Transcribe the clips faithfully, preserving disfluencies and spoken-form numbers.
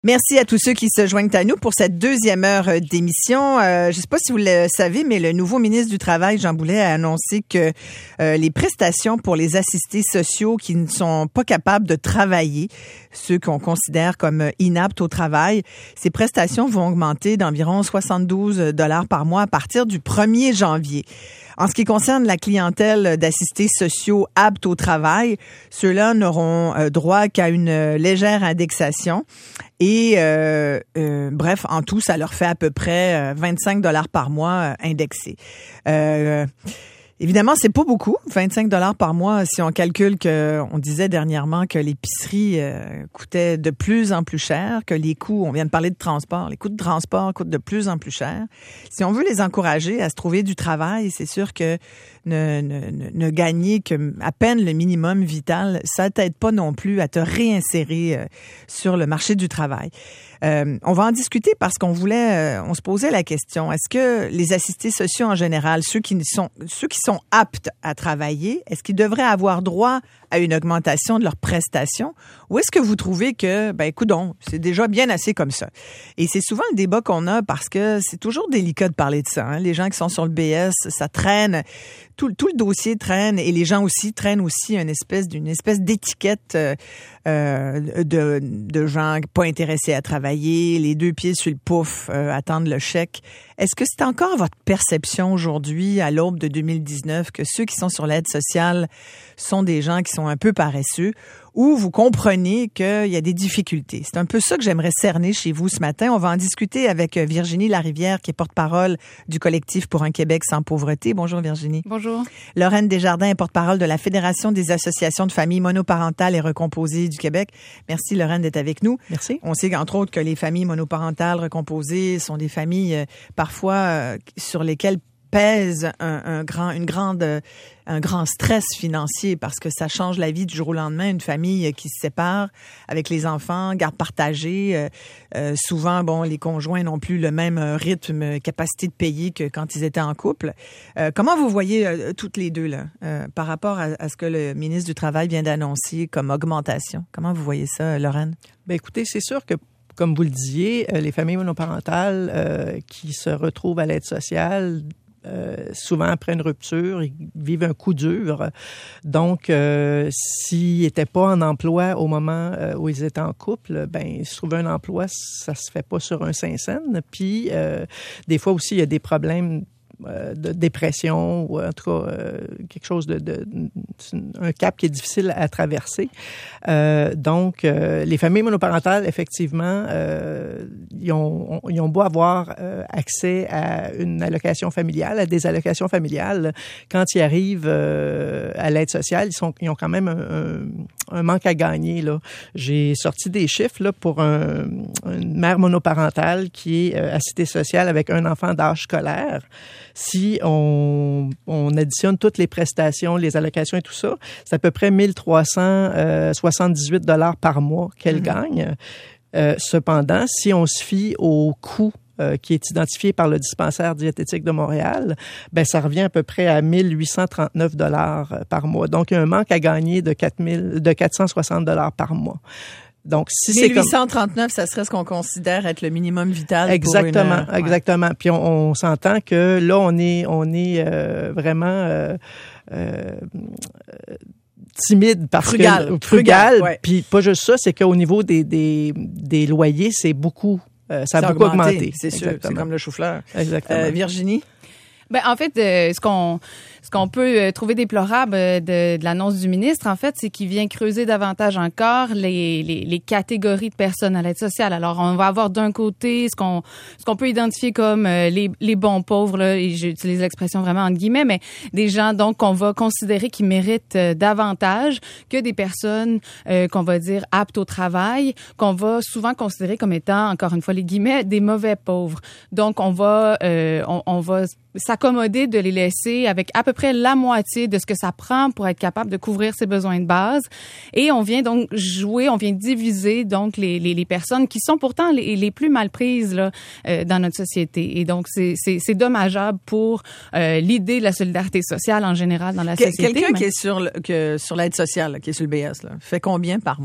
Merci à tous ceux qui se joignent à nous pour cette deuxième heure d'émission. Euh, je ne sais pas si vous le savez, mais le nouveau ministre du Travail, Jean Boulet, a annoncé que euh, les prestations pour les assistés sociaux qui ne sont pas capables de travailler, ceux qu'on considère comme inaptes au travail, ces prestations vont augmenter d'environ soixante-douze dollars par mois à partir du premier janvier. En ce qui concerne la clientèle d'assistés sociaux aptes au travail, ceux-là n'auront euh, droit qu'à une légère indexation. Et euh, euh, bref, en tout, ça leur fait à peu près vingt-cinq dollars par mois euh, indexés. Euh, évidemment, c'est pas beaucoup, vingt-cinq dollars par mois, si on calcule que, on disait dernièrement que l'épicerie euh, coûtait de plus en plus cher, que les coûts, on vient de parler de transport, les coûts de transport coûtent de plus en plus cher. Si on veut les encourager à se trouver du travail, c'est sûr que ne, ne, ne, ne gagner que à peine le minimum vital, ça t'aide pas non plus à te réinsérer euh, sur le marché du travail. Euh, on va en discuter parce qu'on voulait, euh, on se posait la question, est-ce que les assistés sociaux en général, ceux qui sont, ceux qui sont aptes à travailler, est-ce qu'ils devraient avoir droit à une augmentation de leurs prestations ou est-ce que vous trouvez que, ben, coudonc, c'est déjà bien assez comme ça? Et c'est souvent le débat qu'on a parce que c'est toujours délicat de parler de ça, hein? Les gens qui sont sur le B S, ça traîne, tout, tout le dossier traîne et les gens aussi traînent aussi une espèce d'une espèce d'étiquette euh, euh, de, de gens pas intéressés à travailler, les deux pieds sur le pouf, euh, attendre le chèque. Est-ce que c'est encore votre perception aujourd'hui, à l'aube de deux mille dix-neuf, que ceux qui sont sur l'aide sociale sont des gens qui sont un peu paresseux ou vous comprenez qu'il y a des difficultés? C'est un peu ça que j'aimerais cerner chez vous ce matin. On va en discuter avec Virginie Larivière, qui est porte-parole du collectif pour un Québec sans pauvreté. Bonjour Virginie. Bonjour. Lorraine Desjardins est porte-parole de la Fédération des associations de familles monoparentales et recomposées du Québec. Merci Lorraine d'être avec nous. Merci. On sait entre autres que les familles monoparentales recomposées sont des familles euh, parfois euh, sur lesquelles pèse un, un grand, une grande, un grand stress financier parce que ça change la vie du jour au lendemain. Une famille qui se sépare avec les enfants, garde partagée. Euh, euh, souvent, bon, les conjoints n'ont plus le même rythme, capacité de payer que quand ils étaient en couple. Euh, comment vous voyez euh, toutes les deux là, euh, par rapport à, à ce que le ministre du Travail vient d'annoncer comme augmentation? Comment vous voyez ça, Lorraine? Bien, écoutez, c'est sûr que comme vous le disiez, les familles monoparentales euh, qui se retrouvent à l'aide sociale, Euh, souvent après une rupture, ils vivent un coup dur. Donc, euh, s'ils n'étaient pas en emploi au moment euh, où ils étaient en couple, ben, se trouver un emploi, ça se fait pas sur un Saint-Saëns. Puis, euh, des fois aussi, il y a des problèmes euh, de dépression ou en tout cas euh, quelque chose de, de un cap qui est difficile à traverser. Euh, donc, euh, les familles monoparentales, effectivement, euh, ils ont, ils ont beau avoir euh, accès à une allocation familiale, à des allocations familiales, quand ils arrivent euh, à l'aide sociale, ils, sont, ils ont quand même un, un, un manque à gagner, là. J'ai sorti des chiffres là, pour un, une mère monoparentale qui est euh, assistée sociale avec un enfant d'âge scolaire. Si on, on additionne toutes les prestations, les allocations et tout ça, c'est à peu près mille trois cent soixante-dix-huit dollars par mois qu'elle mmh. gagne. Euh, cependant, si on se fie au coût euh, qui est identifié par le dispensaire diététique de Montréal, ben ça revient à peu près à mille huit cent trente-neuf dollars par mois. Donc, il y a un manque à gagner de quatre mille, de quatre cent soixante dollars par mois. Donc, si c'est mille huit cent trente-neuf, comme... ça serait ce qu'on considère être le minimum vital. Exactement, pour une... ouais. exactement. Puis on, on s'entend que là, on est, on est euh, vraiment euh, euh, timide parce frugal. que frugal. frugal ouais. Puis pas juste ça, c'est qu'au niveau des des, des loyers, c'est beaucoup, euh, ça a beaucoup augmenté. augmenté. C'est sûr, c'est comme le chou-fleur. Exactement. Euh, Virginie? Ben en fait, euh, ce qu'on ce qu'on peut euh, trouver déplorable de, de l'annonce du ministre, en fait, c'est qu'il vient creuser davantage encore les, les les catégories de personnes à l'aide sociale. Alors, on va avoir d'un côté ce qu'on ce qu'on peut identifier comme euh, les les bons pauvres là, et j'utilise l'expression vraiment entre guillemets, mais des gens donc qu'on va considérer qui méritent euh, davantage que des personnes euh, qu'on va dire aptes au travail, qu'on va souvent considérer comme étant encore une fois les guillemets des mauvais pauvres. Donc, on va euh, on, on va s'accommoder de les laisser avec à peu près la moitié de ce que ça prend pour être capable de couvrir ses besoins de base. Et on vient donc jouer, on vient diviser donc les, les, les personnes qui sont pourtant les, les plus mal prises là, euh, dans notre société. Et donc, c'est, c'est, c'est dommageable pour euh, l'idée de la solidarité sociale en général dans la que, société. Quelqu'un mais... qui est sur, le, que, sur l'aide sociale, là, qui est sur le B S, là, fait combien par mois?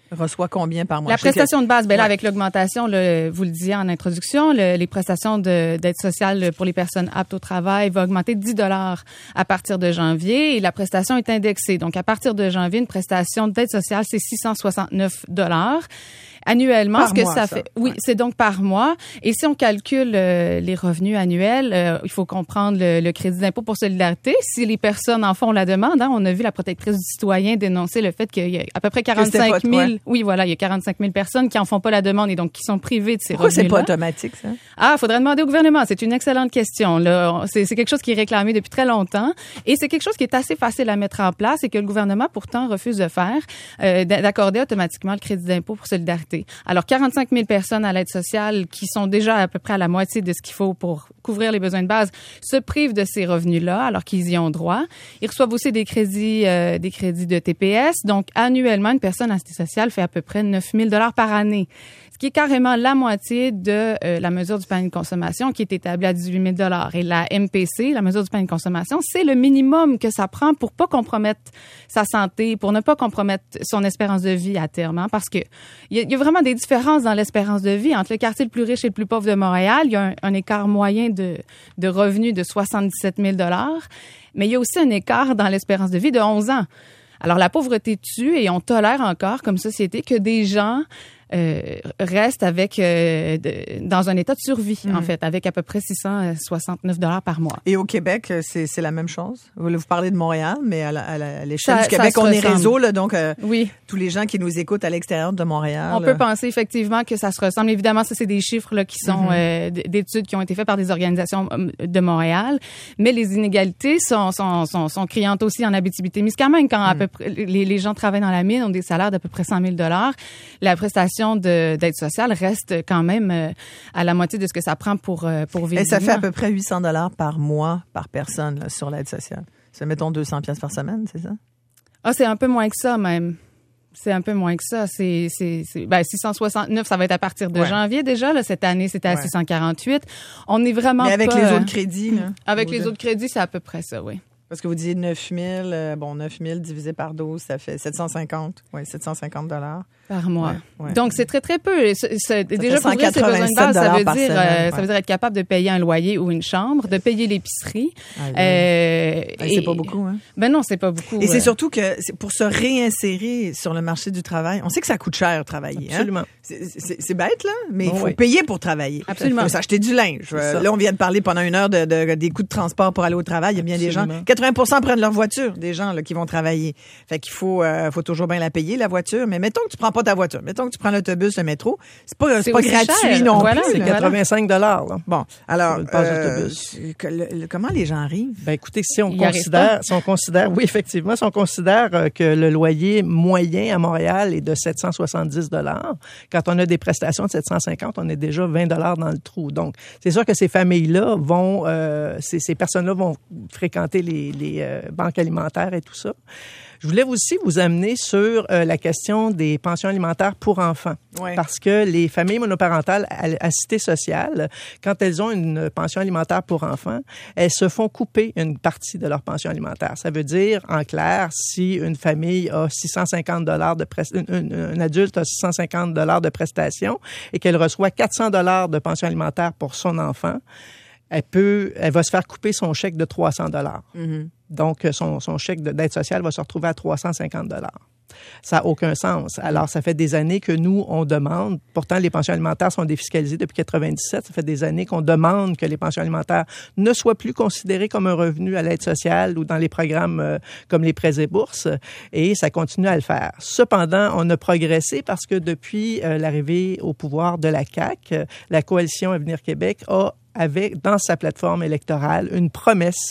reçoit combien par mois? La prestation que... de base, ben là, ouais. avec l'augmentation, le, vous le disiez en introduction, le, les prestations de, d'aide sociale pour les personnes aptes au travail va augmenter dix dollars à partir de janvier et la prestation est indexée. Donc, à partir de janvier, une prestation d'aide sociale, c'est six cent soixante-neuf dollars. Annuellement, par ce que mois, ça, ça fait, oui, ouais. c'est donc par mois. Et si on calcule euh, les revenus annuels, euh, il faut comprendre le, le crédit d'impôt pour solidarité. Si les personnes en font la demande, hein, on a vu la protectrice du citoyen dénoncer le fait qu'il y a à peu près quarante-cinq mille, ouais. oui, voilà, il y a quarante-cinq mille personnes qui en font pas la demande et donc qui sont privées de ces Pourquoi revenus-là. Pourquoi c'est pas automatique, ça? Ah, faudrait demander au gouvernement. C'est une excellente question. Là, c'est, c'est quelque chose qui est réclamé depuis très longtemps et c'est quelque chose qui est assez facile à mettre en place et que le gouvernement pourtant refuse de faire, euh, d'accorder automatiquement le crédit d'impôt pour solidarité. Alors, quarante-cinq mille personnes à l'aide sociale qui sont déjà à peu près à la moitié de ce qu'il faut pour couvrir les besoins de base se privent de ces revenus-là alors qu'ils y ont droit. Ils reçoivent aussi des crédits, euh, des crédits de T P S. Donc, annuellement, une personne à l'aide sociale fait à peu près neuf mille dollars par année, ce qui est carrément la moitié de euh, la mesure du panier de consommation qui est établie à dix-huit mille dollars. Et la M P C, la mesure du panier de consommation, c'est le minimum que ça prend pour pas compromettre sa santé, pour ne pas compromettre son espérance de vie à terme. Hein, parce que il y, y a vraiment des différences dans l'espérance de vie entre le quartier le plus riche et le plus pauvre de Montréal. Il y a un, un écart moyen de, de revenus de soixante-dix-sept mille dollars, mais il y a aussi un écart dans l'espérance de vie de onze ans. Alors, la pauvreté tue et on tolère encore comme société que des gens euh, restent avec euh, de, dans un état de survie, mmh. en fait, avec à peu près six cent soixante-neuf dollars par mois. Et au Québec, c'est, c'est la même chose? Vous, vous parlez de Montréal, mais à, la, à, la, à l'échelle ça, du Québec, on est ressemble. réseau, là, donc euh, oui. tous les gens qui nous écoutent à l'extérieur de Montréal. On là. peut penser effectivement que ça se ressemble. Évidemment, ça, c'est des chiffres là, qui sont mmh. euh, d'études qui ont été faites par des organisations de Montréal, mais les inégalités sont, sont, sont, sont criantes aussi en Abitibi-Témiscamingue. Quand mmh. à peu près, les, les gens travaillent dans la mine, ont des salaires d'à peu près cent mille dollars, la prestation de, d'aide sociale reste quand même euh, à la moitié de ce que ça prend pour, euh, pour vivre. Et ça fait à peu près huit cents dollars par mois par personne là, sur l'aide sociale. Ça mettons deux cents pièces par semaine, c'est ça? Ah, c'est un peu moins que ça même. C'est un peu moins que ça. C'est, c'est, c'est ben, six cent soixante-neuf, ça va être à partir de ouais. janvier déjà. Là, cette année, c'était à ouais. six cent quarante-huit. On est vraiment Mais avec pas, les autres crédits, là. Avec les autres crédits, c'est à peu près ça, oui. Parce que vous disiez neuf mille, euh, bon, neuf mille divisé par douze, ça fait sept cent cinquante. Oui, sept cent cinquante dollars. Par mois. Ouais, ouais. Donc, c'est très, très peu. C'est, c'est, déjà, couvrir ses besoins de base, ça veut dire, semaine, euh, ouais. ça veut dire être capable de payer un loyer ou une chambre, de payer l'épicerie. Ah, oui. euh, ben, et, c'est pas beaucoup, hein? Ben non, c'est pas beaucoup. Et euh. c'est surtout que c'est pour se réinsérer sur le marché du travail, on sait que ça coûte cher travailler. Absolument. Hein? C'est, c'est, c'est bête, là, mais il bon, faut oui. payer pour travailler. Absolument. Il faut s'acheter du linge. Là, on vient de parler pendant une heure de, de, des coûts de transport pour aller au travail. Il y a bien Absolument. des gens, quatre-vingts pour cent prennent leur voiture, des gens là, qui vont travailler. Fait qu'il faut, euh, faut toujours bien la payer, la voiture. Mais mettons que tu prends pas ta voiture. Mettons que tu prends l'autobus, le métro. C'est pas, c'est, c'est pas gratuit cher. non voilà, plus. C'est quatre-vingt-cinq dollars. Là, bon, alors, euh, le, le, comment les gens arrivent? Ben, écoutez, si on considère, si on considère, oui, effectivement, si on considère que le loyer moyen à Montréal est de sept cent soixante-dix dollars, quand on a des prestations de sept cent cinquante, on est déjà vingt dollars dans le trou. Donc, c'est sûr que ces familles-là vont, euh, ces, ces personnes-là vont fréquenter les, les euh, banques alimentaires et tout ça. Je voulais aussi vous amener sur euh, la question des pensions alimentaires pour enfants. Ouais. Parce que les familles monoparentales à, à cité sociale, quand elles ont une pension alimentaire pour enfants, elles se font couper une partie de leur pension alimentaire. Ça veut dire, en clair, si une famille a six cent cinquante dollars de prest... un, un, un adulte a six cent cinquante dollars de prestations et qu'elle reçoit quatre cents dollars de pension alimentaire pour son enfant, elle peut, elle va se faire couper son chèque de trois cents dollars. Mm-hmm. Donc, son, son chèque d'aide sociale va se retrouver à trois cent cinquante dollars. Ça n'a aucun sens. Alors, ça fait des années que nous, on demande, pourtant les pensions alimentaires sont défiscalisées depuis quatre-vingt-dix-sept, ça fait des années qu'on demande que les pensions alimentaires ne soient plus considérées comme un revenu à l'aide sociale ou dans les programmes euh, comme les prêts et bourses, et ça continue à le faire. Cependant, on a progressé parce que depuis euh, l'arrivée au pouvoir de la C A Q, la Coalition Avenir Québec a avec, dans sa plateforme électorale, une promesse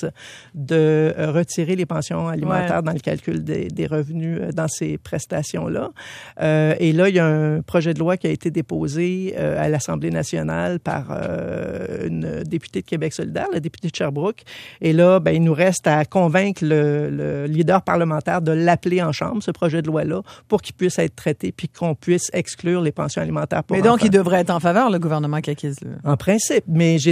de euh, retirer les pensions alimentaires ouais. dans le calcul des, des revenus euh, dans ces prestations-là. Euh, et là, il y a un projet de loi qui a été déposé euh, à l'Assemblée nationale par euh, une députée de Québec solidaire, la députée de Sherbrooke. Et là, ben, il nous reste à convaincre le, le leader parlementaire de l'appeler en chambre, ce projet de loi-là, pour qu'il puisse être traité puis qu'on puisse exclure les pensions alimentaires pour Mais donc, enfants. il devrait être en faveur, le gouvernement caquiste. En principe. Mais j'ai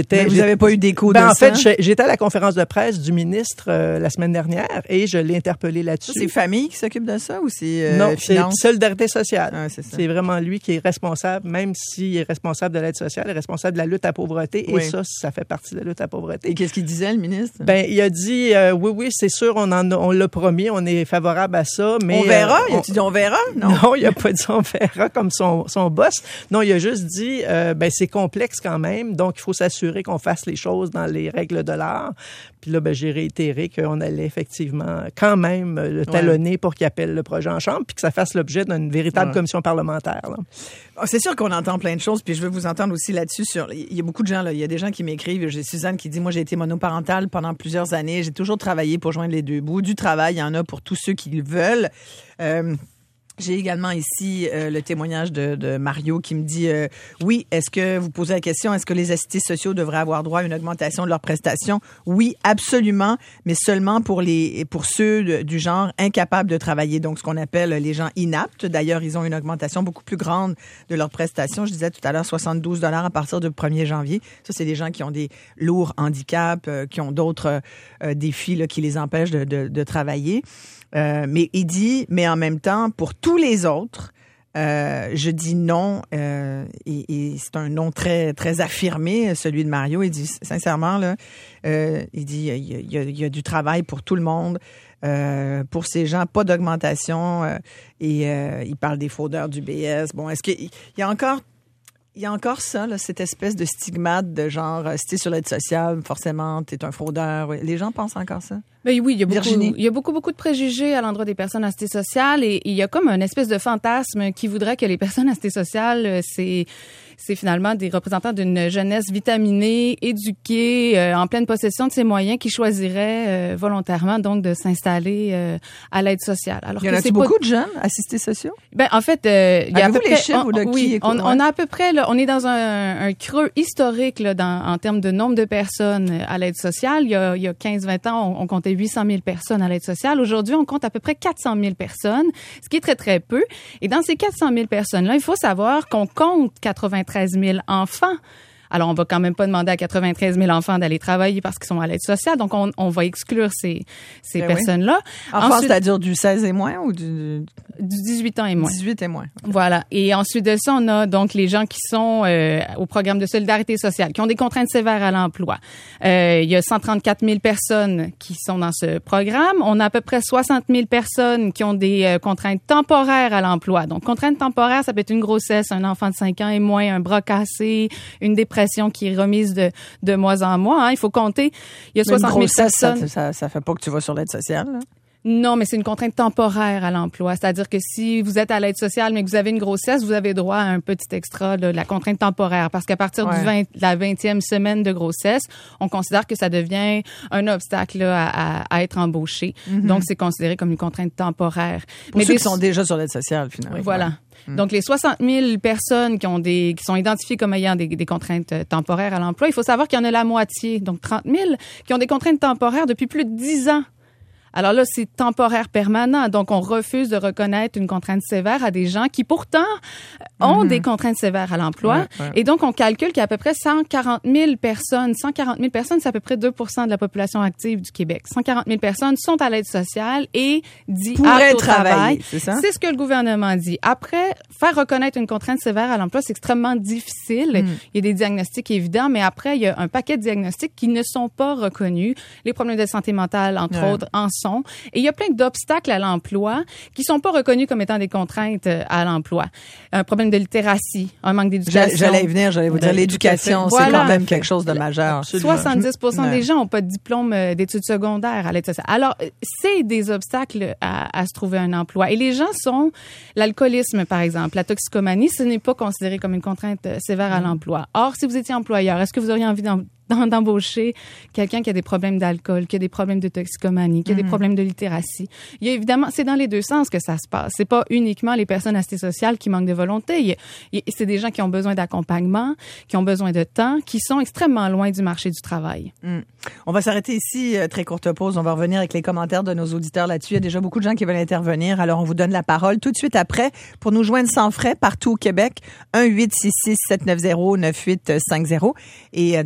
j'étais. Mais vous n'avez pas eu d'écho ben, de en ça? En fait, j'étais à la conférence de presse du ministre euh, la semaine dernière et je l'ai interpellé là-dessus. Ça, c'est famille qui s'occupe de ça ou c'est euh, Non, finance? c'est solidarité sociale. Ah, c'est ça. C'est vraiment lui qui est responsable, même s'il est responsable de l'aide sociale, il est responsable de la lutte à la pauvreté. Oui. Et ça, ça fait partie de la lutte à la pauvreté. Et qu'est-ce qu'il disait, le ministre? Ben, il a dit, euh, oui, oui, c'est sûr, on en a, on l'a promis, on est favorable à ça, mais... On verra? Euh, Il a-tu dit on verra? Non. Non, il a pas dit on verra comme son, son boss. Non, il a juste dit, euh, ben, c'est complexe quand même, donc il faut s'assurer qu'on fasse les choses dans les règles de l'art. Puis là, ben, j'ai réitéré qu'on allait effectivement quand même le talonner ouais. pour qu'il appelle le projet en chambre puis que ça fasse l'objet d'une véritable ouais. commission parlementaire. Là. C'est sûr qu'on entend plein de choses, puis je veux vous entendre aussi là-dessus. Sur, il y a beaucoup de gens, là, il y a des gens qui m'écrivent. J'ai Suzanne qui dit, moi, j'ai été monoparentale pendant plusieurs années. J'ai toujours travaillé pour joindre les deux bouts. Du travail, il y en a pour tous ceux qui le veulent. Euh, J'ai également ici euh, le témoignage de, de Mario qui me dit euh, oui, est-ce que vous posez la question, est-ce que les assistés sociaux devraient avoir droit à une augmentation de leurs prestations? Oui, absolument, mais seulement pour les pour ceux de, du genre incapables de travailler, donc ce qu'on appelle les gens inaptes. D'ailleurs, ils ont une augmentation beaucoup plus grande de leurs prestations. Je disais tout à l'heure soixante-douze dollars à partir du premier janvier. Ça, c'est des gens qui ont des lourds handicaps, euh, qui ont d'autres euh, défis là, qui les empêchent de, de, de travailler. Euh, mais il dit, mais en même temps, pour tous les autres, euh, je dis non, euh, et, et c'est un non très très affirmé, celui de Mario. Il dit sincèrement là, euh, il dit il y, a, il, y a, il y a du travail pour tout le monde, euh, pour ces gens, pas d'augmentation. Euh, et euh, il parle des fraudeurs du B S. Bon, est-ce qu'il y a encore Il y a encore ça, là, cette espèce de stigmate de genre, si t'es sur l'aide sociale, forcément, t'es un fraudeur. Les gens pensent encore ça? Ben oui, il y a beaucoup, Virginie. il y a beaucoup, beaucoup de préjugés à l'endroit des personnes assistées sociales et il y a comme une espèce de fantasme qui voudrait que les personnes assistées sociales, c'est, c'est finalement des représentants d'une jeunesse vitaminée, éduquée, euh, en pleine possession de ses moyens, qui choisiraient euh, volontairement donc de s'installer euh, à l'aide sociale. Alors il y en que a c'est beaucoup pas... de jeunes assistés sociaux? Ben en fait, euh, il y a à peu près, les chiffres on, de on, qui oui, écoute, on, ouais. on a à peu près, là, on est dans un, un creux historique là, dans, en termes de nombre de personnes à l'aide sociale. Il y a, il y a quinze vingt ans, on, on comptait huit cent mille personnes à l'aide sociale. Aujourd'hui, on compte à peu près quatre cent mille personnes, ce qui est très, très peu. Et dans ces quatre cent mille personnes-là, il faut savoir qu'on compte quatre-vingt-treize mille enfants. Alors, on va quand même pas demander à quatre-vingt-treize mille enfants d'aller travailler parce qu'ils sont à l'aide sociale. Donc, on, on va exclure ces, ces ben personnes-là. Oui. Enfants, c'est-à-dire du seize et moins ou du... Du dix-huit ans et moins. dix-huit et moins. Okay. Voilà. Et ensuite de ça, on a donc les gens qui sont euh, au programme de solidarité sociale, qui ont des contraintes sévères à l'emploi. Euh, il y a cent trente-quatre mille personnes qui sont dans ce programme. On a à peu près soixante mille personnes qui ont des euh, contraintes temporaires à l'emploi. Donc, contraintes temporaires, ça peut être une grossesse, un enfant de cinq ans et moins, un bras cassé, une dépression qui est remise de, de mois en mois. Hein. Il faut compter. Il y a soixante mille personnes. Ça, ça, ça fait pas que tu vas sur l'aide sociale, là? Non, mais c'est une contrainte temporaire à l'emploi. C'est-à-dire que si vous êtes à l'aide sociale, mais que vous avez une grossesse, vous avez droit à un petit extra de la contrainte temporaire. Parce qu'à partir ouais. du vingt, de la vingtième semaine de grossesse, on considère que ça devient un obstacle là, à, à, à être embauché. Mm-hmm. Donc, c'est considéré comme une contrainte temporaire. Pour mais ceux des... qui sont déjà sur l'aide sociale, finalement. Voilà. Ouais. Donc, les soixante mille personnes qui ont des, qui sont identifiées comme ayant des, des contraintes temporaires à l'emploi, il faut savoir qu'il y en a la moitié, donc trente mille, qui ont des contraintes temporaires depuis plus de dix ans. Alors là, c'est temporaire permanent. Donc, on refuse de reconnaître une contrainte sévère à des gens qui, pourtant, ont mm-hmm. des contraintes sévères à l'emploi. Ouais, ouais. Et donc, on calcule qu'il y a à peu près cent quarante mille personnes. cent quarante mille personnes, c'est à peu près deux pour cent de la population active du Québec. cent quarante mille personnes sont à l'aide sociale et dit aptes au travail. C'est ça? C'est ce que le gouvernement dit. Après, faire reconnaître une contrainte sévère à l'emploi, c'est extrêmement difficile. Mm. Il y a des diagnostics évidents, mais après, il y a un paquet de diagnostics qui ne sont pas reconnus. Les problèmes de santé mentale, entre ouais. autres, en sont. Et il y a plein d'obstacles à l'emploi qui sont pas reconnus comme étant des contraintes à l'emploi. Un problème de littératie, un manque d'éducation. J'allais y venir, j'allais vous dire, l'éducation, c'est voilà. quand même quelque chose de majeur. Absolument. soixante-dix pour cent ouais. des gens n'ont pas de diplôme d'études secondaires à l'aide sociale. Alors, c'est des obstacles à, à se trouver un emploi. Et les gens sont, l'alcoolisme, par exemple, la toxicomanie, ce n'est pas considéré comme une contrainte sévère à l'emploi. Or, si vous étiez employeur, est-ce que vous auriez envie d'en d'embaucher quelqu'un qui a des problèmes d'alcool, qui a des problèmes de toxicomanie, qui a mm-hmm. des problèmes de littératie. Il y a évidemment, c'est dans les deux sens que ça se passe. C'est pas uniquement les personnes assistées sociales qui manquent de volonté. Il y a, il y a, c'est des gens qui ont besoin d'accompagnement, qui ont besoin de temps, qui sont extrêmement loin du marché du travail. Mm. On va s'arrêter ici, très courte pause. On va revenir avec les commentaires de nos auditeurs là-dessus. Il y a déjà beaucoup de gens qui veulent intervenir. Alors, on vous donne la parole tout de suite après pour nous joindre sans frais partout au Québec. un huit six six sept neuf zéro neuf huit cinq zéro et dans la grande région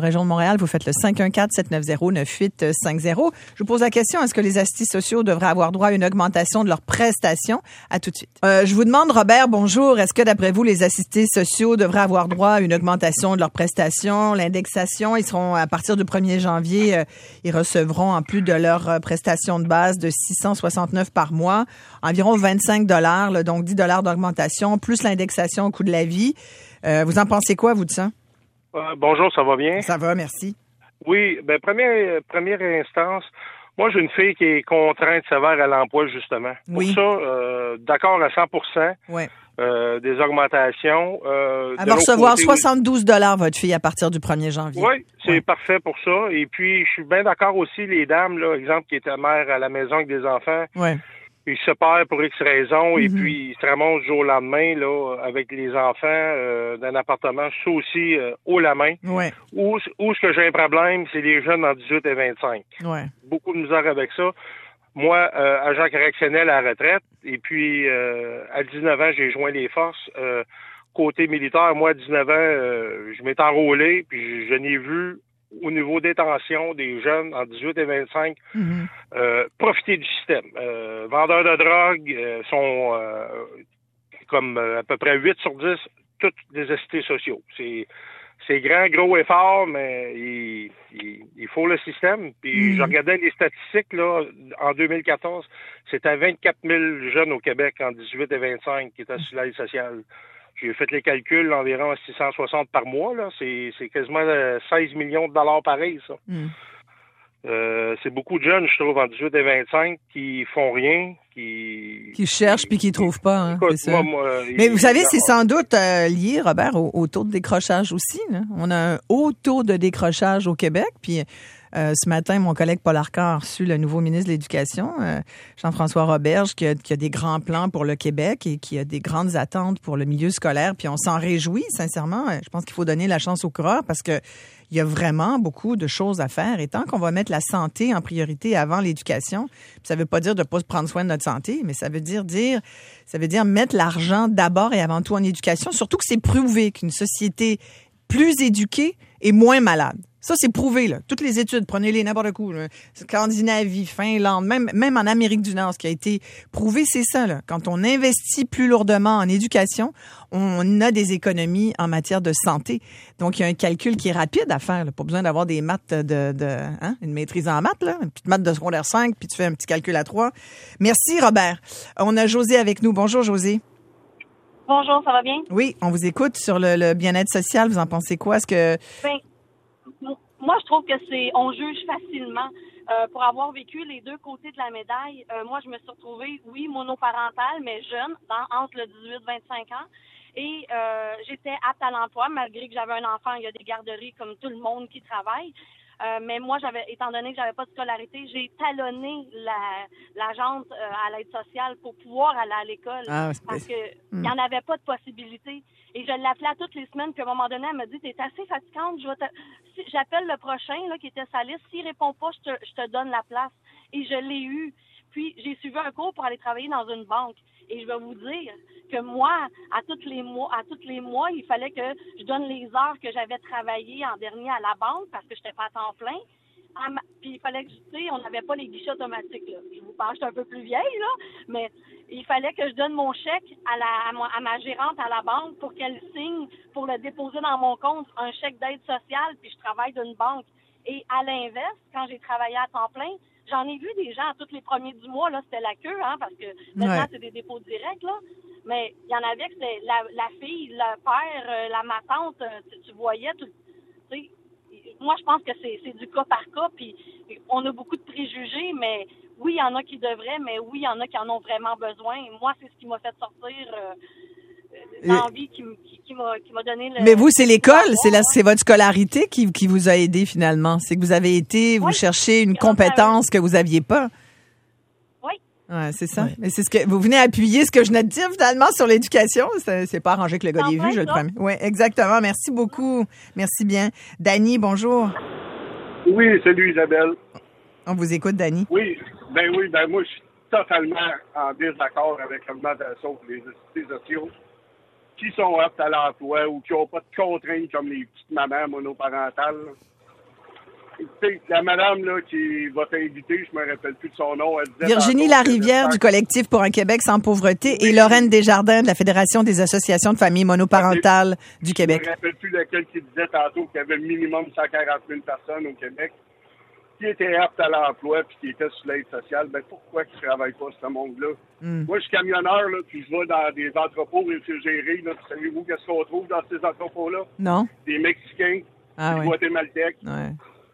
région de Montréal, vous faites le cinq un quatre, sept neuf zéro, neuf huit cinq zéro. Je vous pose la question, est-ce que les assistés sociaux devraient avoir droit à une augmentation de leurs prestations? À tout de suite. Euh, je vous demande, Robert, bonjour, est-ce que d'après vous, les assistés sociaux devraient avoir droit à une augmentation de leurs prestations, l'indexation? Ils seront, à partir du premier janvier, euh, ils recevront, en plus de leurs euh, prestations de base de six cent soixante-neuf par mois, environ vingt-cinq dollars, là, donc dix dollars d'augmentation, plus l'indexation au coût de la vie. Euh, vous en pensez quoi, vous, de ça? Euh, bonjour, ça va bien? Ça va, merci. Oui, ben première première instance, moi j'ai une fille qui est contrainte sévère à l'emploi, justement. Oui. Pour ça, euh, d'accord à cent pour cent Ouais. euh, des augmentations. Euh, Elle de va l'autre recevoir côté, soixante-douze dollars, votre fille, à partir du premier janvier. Oui, c'est Ouais. parfait pour ça. Et puis, je suis bien d'accord aussi, les dames, là, exemple, qui étaient mères à la maison avec des enfants, Ouais. ils se séparent pour X raisons et Mhm. puis ils se ramassent du jour au lendemain là, avec les enfants euh, d'un appartement, ça aussi euh, haut la main. Ouais. Où, où ce que j'ai un problème, c'est les jeunes en dix-huit et vingt-cinq. Ouais. Beaucoup de misère avec ça. Moi, euh, agent correctionnel à la retraite, et puis euh, à dix-neuf ans, j'ai joint les forces. Euh, côté militaire, moi, à dix-neuf ans, euh, je m'étais enrôlé, puis je, je n'ai vu au niveau détention des jeunes en dix-huit et vingt-cinq Mhm. euh, profiter du système. Euh, vendeurs de drogue euh, sont euh, comme euh, à peu près huit sur dix, toutes des assistés sociaux. C'est c'est grand, gros et fort, mais il, il, il faut le système. Puis Mm. je regardais les statistiques là en deux mille quatorze, c'était vingt-quatre mille jeunes au Québec en dix-huit et vingt-cinq qui étaient sur l'aide sociale. J'ai fait les calculs, environ six cent soixante par mois. Là, c'est, c'est quasiment seize millions de dollars pareil, ça. Mm. Euh, c'est beaucoup de jeunes, je trouve, en dix-huit et vingt-cinq, qui font rien, qui... Qui cherchent puis qui trouvent pas, hein, Écoute, c'est ça. moi, moi, Mais il- vous savez, il- c'est sans doute euh, lié, Robert, au, au taux de décrochage aussi. Là. On a un haut taux de décrochage au Québec. Puis euh, ce matin, mon collègue Paul Arcan a reçu le nouveau ministre de l'Éducation, euh, Jean-François Roberge, qui a, qui a des grands plans pour le Québec et qui a des grandes attentes pour le milieu scolaire. Puis on s'en réjouit, sincèrement. Je pense qu'il faut donner la chance aux coureurs parce que il y a vraiment beaucoup de choses à faire. Et tant qu'on va mettre la santé en priorité avant l'éducation, ça veut pas dire de pas prendre soin de notre santé, mais ça veut dire dire, ça veut dire mettre l'argent d'abord et avant tout en éducation. Surtout que c'est prouvé qu'une société plus éduquée est moins malade. Ça, c'est prouvé, là. Toutes les études, prenez-les n'importe où, là. Scandinavie, Finlande, même, même en Amérique du Nord, ce qui a été prouvé, c'est ça, là. Quand on investit plus lourdement en éducation, on a des économies en matière de santé. Donc, il y a un calcul qui est rapide à faire, là. Pas besoin d'avoir des maths de, de, hein, une maîtrise en maths, là. Une petite maths de secondaire cinq, puis tu fais un petit calcul à trois. Merci, Robert. On a José avec nous. Bonjour, José. Bonjour, ça va bien? Oui, on vous écoute sur le, le bien-être social. Vous en pensez quoi? Est-ce que... Ben, moi, je trouve que c'est, on juge facilement. Euh, pour avoir vécu les deux côtés de la médaille, euh, moi, je me suis retrouvée, oui, monoparentale, mais jeune, dans, entre le dix-huit et vingt-cinq ans. Et euh, j'étais apte à l'emploi, malgré que j'avais un enfant. Il y a des garderies comme tout le monde qui travaille. Euh, mais moi, j'avais, étant donné que j'avais pas de scolarité, j'ai talonné la, la jante euh, à l'aide sociale pour pouvoir aller à l'école. Ah, parce que hmm. il y en avait pas de possibilité. Et je l'appelais à toutes les semaines, puis à un moment donné, elle me dit, t'es assez fatigante, je vais te... si, j'appelle le prochain, là, qui était sa liste, s'il répond pas, je te, je te donne la place. Et je l'ai eu. Puis, j'ai suivi un cours pour aller travailler dans une banque. Et je vais vous dire que moi, à tous les mois, à tous les mois, il fallait que je donne les heures que j'avais travaillé en dernier à la banque parce que j'étais pas à temps plein. Ma... Puis il fallait que, tu sais, on n'avait pas les guichets automatiques, là. Je vous parle, je suis un peu plus vieille, là, mais il fallait que je donne mon chèque à la à, ma, à ma gérante à la banque pour qu'elle signe pour le déposer dans mon compte, un chèque d'aide sociale, puis je travaille d'une banque. Et à l'inverse, quand j'ai travaillé à temps plein, j'en ai vu des gens à tous les premiers du mois, là, c'était la queue, hein, parce que maintenant, ouais. c'est des dépôts directs, là. Mais il y en avait que c'était la, la fille, le père, euh, la ma tante, tu, tu voyais, tu sais. Moi, je pense que c'est, c'est du cas par cas, puis on a beaucoup de préjugés, mais oui, il y en a qui devraient, mais oui, il y en a qui en ont vraiment besoin. Moi, c'est ce qui m'a fait sortir euh, l'envie qui, qui, qui, m'a, qui m'a donné le... Mais vous, c'est l'école, c'est, la, c'est votre scolarité qui, qui vous a aidé finalement. C'est que vous avez été, vous oui. cherchez une compétence que vous aviez pas. Oui. Ouais, c'est ça. Oui. Mais c'est ce que vous venez appuyer ce que je venais de dire finalement sur l'éducation. C'est, c'est pas arrangé que le gars l'ait vu, je le promets. Oui, exactement. Merci beaucoup. Merci bien. Dany, bonjour. Oui, salut Isabelle. On vous écoute, Dany. Oui, ben oui, ben moi je suis totalement en désaccord avec l'augmentation pour les assistés sociaux qui sont aptes à l'emploi ou qui n'ont pas de contraintes comme les petites mamans monoparentales. sais, la madame là, qui va t'inviter, je me rappelle plus de son nom. Elle disait Virginie Larivière du collectif pour un Québec sans pauvreté oui. et Lorraine Desjardins de la Fédération des associations de familles monoparentales je, du Québec. Je me rappelle plus lequel qui disait tantôt qu'il y avait minimum cent quarante mille personnes au Québec qui étaient aptes à l'emploi puis qui étaient sur l'aide sociale. Ben pourquoi qu'ils ne travaillent pas, ce monde-là? Mm. Moi, je suis camionneur, là, puis je vais dans des entrepôts réfrigérés. Là, savez-vous qu'est-ce qu'on trouve dans ces entrepôts-là? Non. Des Mexicains, ah, des oui. Guatémaltèques. Ouais.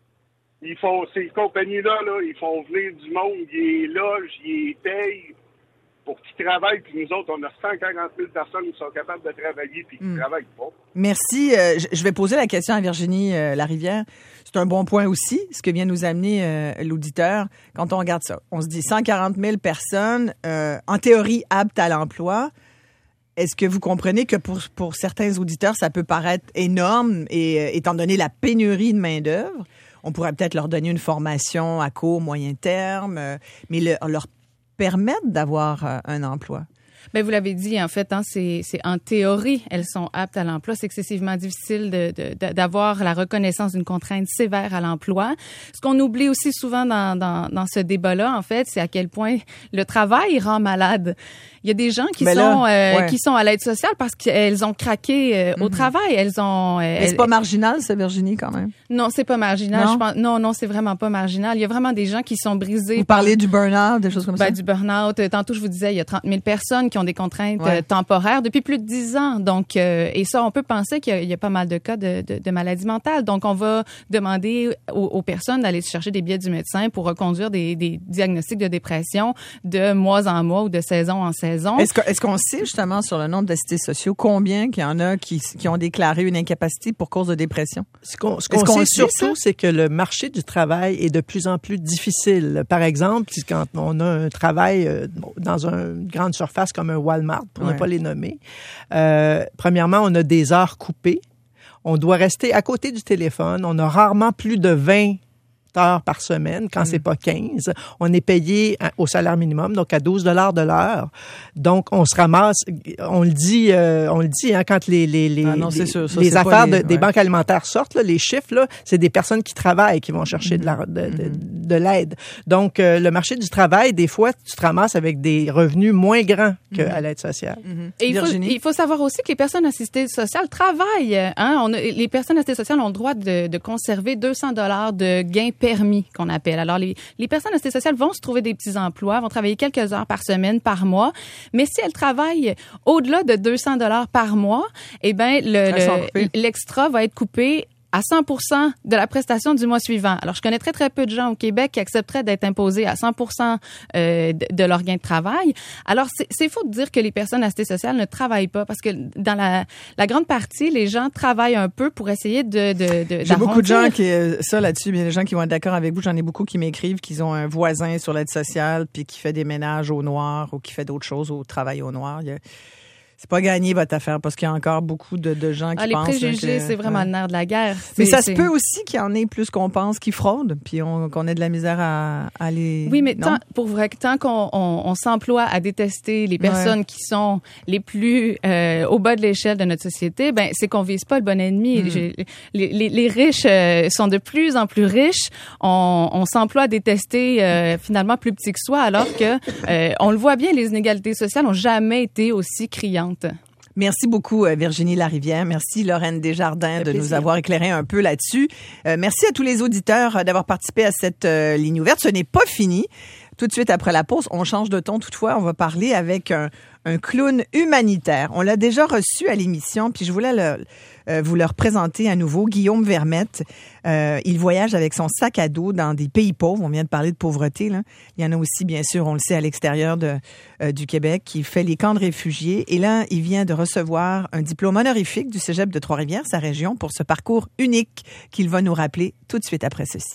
Ils font, ces compagnies-là, là, ils font venir du monde, ils les logent, ils les payent pour qu'ils travaillent. Puis nous autres, on a cent quarante mille personnes qui sont capables de travailler puis qui ne mm. travaillent pas. Merci. Euh, je vais poser la question à Virginie euh, Larivière. C'est un bon point aussi, ce que vient nous amener euh, l'auditeur. Quand on regarde ça, on se dit cent quarante mille personnes, euh, en théorie, aptes à l'emploi. Est-ce que vous comprenez que pour, pour certains auditeurs, ça peut paraître énorme et euh, étant donné la pénurie de main-d'œuvre, on pourrait peut-être leur donner une formation à court, moyen terme, euh, mais le, leur permettre d'avoir euh, un emploi? Bien, vous l'avez dit, en fait, hein, c'est, c'est en théorie, elles sont aptes à l'emploi. C'est excessivement difficile de, de, d'avoir la reconnaissance d'une contrainte sévère à l'emploi. Ce qu'on oublie aussi souvent dans, dans, dans ce débat-là, en fait, c'est à quel point le travail rend malade. Il y a des gens qui ben sont là, euh, ouais. qui sont à l'aide sociale parce qu'elles ont craqué euh, mm-hmm. au travail. Elles ont. Euh, Mais elles, c'est pas marginal, ça, Virginie, quand même. Non, c'est pas marginal. Non, je pense, non, non, c'est vraiment pas marginal. Il y a vraiment des gens qui sont brisés. Vous parlez du burn-out, des choses comme ben, ça. Du burn-out. Tantôt, je vous disais, il y a trente mille personnes qui ont des contraintes ouais. euh, temporaires depuis plus de dix ans. Donc, euh, et ça, on peut penser qu'il y a, il y a pas mal de cas de, de, de maladie mentale. Donc, on va demander aux, aux personnes d'aller chercher des billets du médecin pour reconduire des, des diagnostics de dépression de mois en mois ou de saison en saison. Est-ce, que, est-ce qu'on sait justement sur le nombre d'assistés sociaux combien qu'il y en a qui, qui ont déclaré une incapacité pour cause de dépression? Ce qu'on, ce qu'on, qu'on sait surtout, ça? c'est que le marché du travail est de plus en plus difficile. Par exemple, quand on a un travail dans une grande surface comme un Walmart, pour ouais. ne pas les nommer, euh, premièrement, on a des heures coupées. On doit rester à côté du téléphone. On a rarement plus de vingt heures par semaine, quand mmh. c'est pas quinze. On est payé à, au salaire minimum, donc à douze dollars de l'heure. Donc, on se ramasse, on le dit, euh, on le dit, hein, quand les, les, les, ah non, les, sûr, ça, les affaires les, de, des ouais. banques alimentaires sortent, là, les chiffres, là, c'est des personnes qui travaillent qui vont chercher mmh. de, la, de, de, de, de l'aide. Donc, euh, le marché du travail, des fois, tu te ramasses avec des revenus moins grands qu'à mmh. l'aide sociale. Mmh. Et il faut, il faut savoir aussi que les personnes assistées sociales travaillent. Hein? On a, les personnes assistées sociales ont le droit de, de conserver deux cents dollars de gains permis, qu'on appelle. Alors, les, les personnes assistées sociales vont se trouver des petits emplois, vont travailler quelques heures par semaine, par mois, mais si elles travaillent au-delà de deux cents dollars par mois, eh bien, le, le, l'extra va être coupé à cent pour cent de la prestation du mois suivant. Alors, je connais très, très peu de gens au Québec qui accepteraient d'être imposés à cent pour cent euh, de, de leur gain de travail. Alors, c'est, c'est faux de dire que les personnes assistées sociales ne travaillent pas parce que dans la, la grande partie, les gens travaillent un peu pour essayer de, de, de J'ai beaucoup de gens qui, ça là-dessus, il y a des gens qui vont être d'accord avec vous. J'en ai beaucoup qui m'écrivent qu'ils ont un voisin sur l'aide sociale puis qui fait des ménages au noir ou qui fait d'autres choses au travail au noir. Il y a, c'est pas gagné votre affaire parce qu'il y a encore beaucoup de, de gens qui ah, les pensent... Les préjugés, que, c'est vraiment ouais. le nerf de la guerre. C'est, Mais ça c'est... se peut aussi qu'il y en ait plus qu'on pense qui fraudent puis on, qu'on ait de la misère à, à les... Oui, mais tant, pour vrai, tant qu'on on, on s'emploie à détester les personnes ouais. qui sont les plus euh, au bas de l'échelle de notre société, ben c'est qu'on vise pas le bon ennemi. Mm. Les, les, les riches euh, sont de plus en plus riches. On, on s'emploie à détester euh, finalement plus petit que soi alors que euh, on le voit bien, les inégalités sociales ont jamais été aussi criantes. Merci beaucoup, Virginie Larivière. Merci, Lorraine Desjardins, de plaisir. Nous avoir éclairé un peu là-dessus. Euh, merci à tous les auditeurs d'avoir participé à cette euh, ligne ouverte. Ce n'est pas fini. Tout de suite après la pause, on change de ton toutefois. On va parler avec un, un clown humanitaire. On l'a déjà reçu à l'émission, puis je voulais le, euh, vous le représenter à nouveau. Guillaume Vermette, euh, il voyage avec son sac à dos dans des pays pauvres. On vient de parler de pauvreté, là. Il y en a aussi, bien sûr, on le sait, à l'extérieur de, euh, du Québec, qui fait les camps de réfugiés. Et là, il vient de recevoir un diplôme honorifique du Cégep de Trois-Rivières, sa région, pour ce parcours unique qu'il va nous rappeler tout de suite après ceci.